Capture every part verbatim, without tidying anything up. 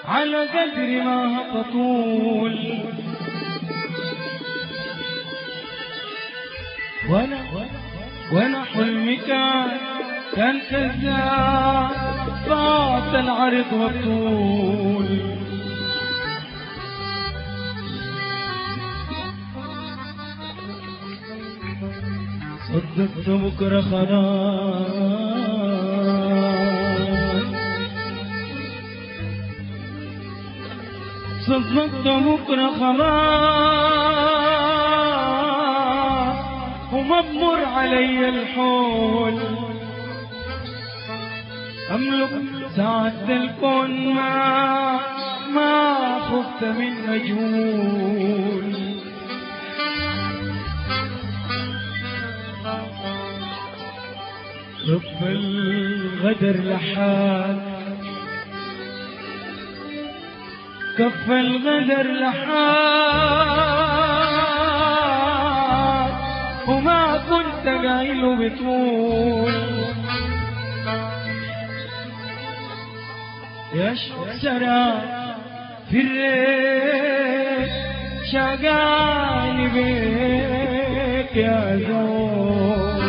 على قدر ما تطول. وانا وانا حلمي كان كان كذاب فات العرض والطول. صدقت بكره خلاص، صدقت بكره خلاص وما بمر علي الحول. أملك سعادة الكون ما ما خفت من مجهول. كف الغدر لحال، كف الغدر لحال وما كنت قايل بتقول. يا شراب في الريح شقاني بيك يا زول.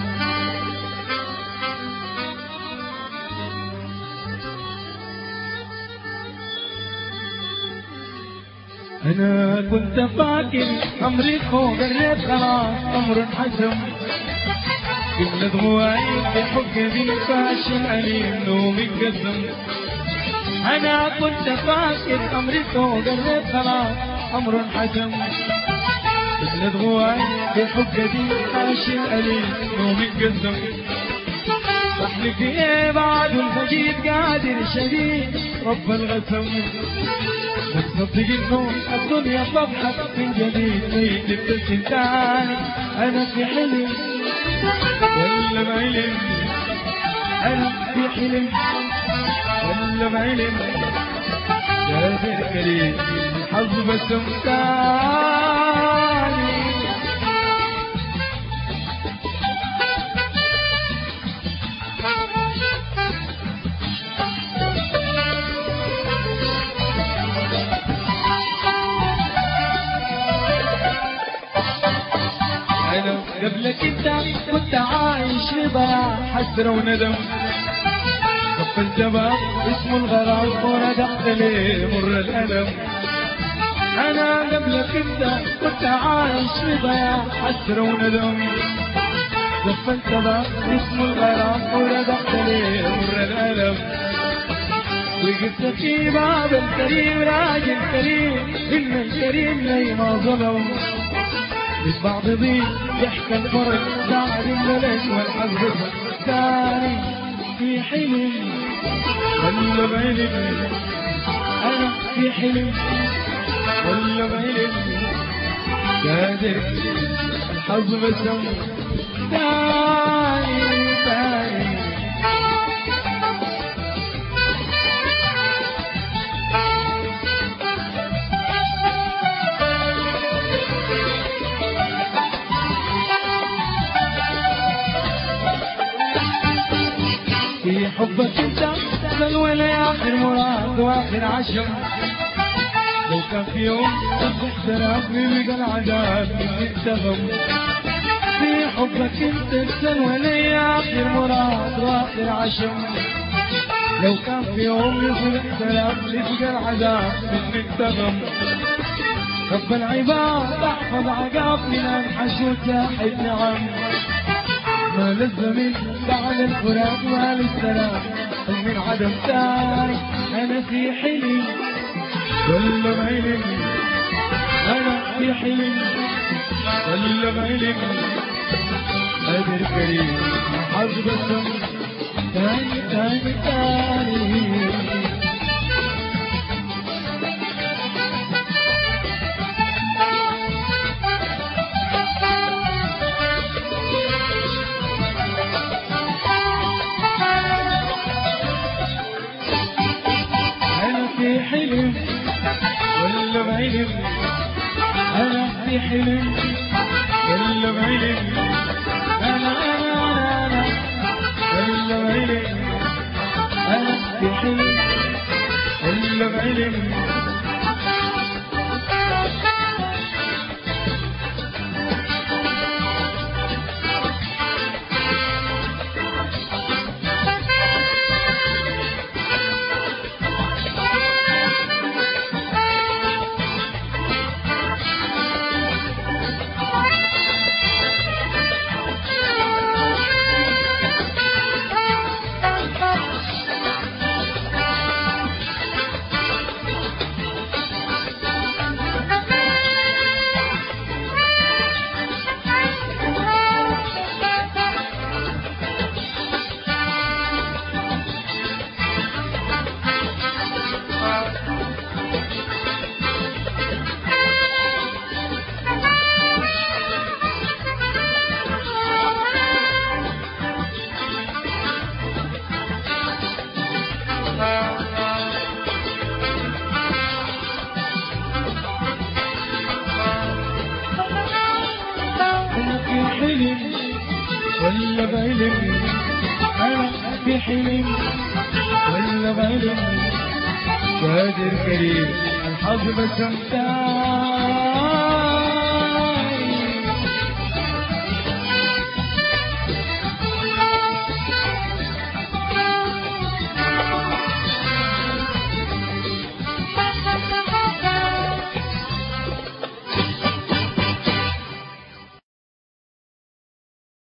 أنا كنت فاكر أمري فوق الريت خلاص أمر حزم. كل ضوعي بحق ذي فاشل أليم نومي قسم. أنا كنت فاكر أمري فوق الريت خلاص أمر حزم. كل ضوعي بحق ذي فاشل أليم نومي قسم. بحلف إيه بعد الفجير قادر شديد رب الغسم. تصدق النوم الدنيا تضحك من جديد ميت تبتسم تاني. أنا في حلم ولا بعلم، أنا في حلم ولا بعلم. يا ذا الكريم الحظ بسم تاني. قبلك انت كنت عايش في ضياع حسرة وندم. كف الجبل اسمه الغرام وردقت ليه مر الألم. أنا قبلك انت كنت عايش في ضياع حسرة وندم. كف الجبل اسمه الغرام وردقت ليه مر الألم. وقفت في باب الكريم راجل كريم إن الكريم لي ما ظلم. البعض ضيق يحكى الفرق بعد الملك والحظ الثاني. في حلم ولا بعلم، أنا في حلم ولا بعلم. قادر الحظ بسم ثاني ثاني. في حبك انت بل ولا آخر مراد وآخر عشم. لو كان في يوم تصبح سراب بيبقى العذاب مني انتغم. في حبك انت بل ولا آخر مراد وآخر عشم. لو كان في يوم يصبح سراب بيبقى العذاب مني انتغم. رب العباد احفظ عقاب من الحشود ساحب نعم. ما للزمن بعد الفراق ما للسلام من عدم ثاني. أنا في حلم ولا بعلم، أنا في حلم ولا بعلم. قادر كريم حظ بسم ثاني ثاني ثاني. حلم ولا بعلم، أنا في حلم ولا بعلم. أنا أنا أنا أنا ولا بعلم. أنا في حلم ولا بعلم. بعلم ولا بعلم أنا في حلم ولا بعلم قادر كريم الحظ بسمتها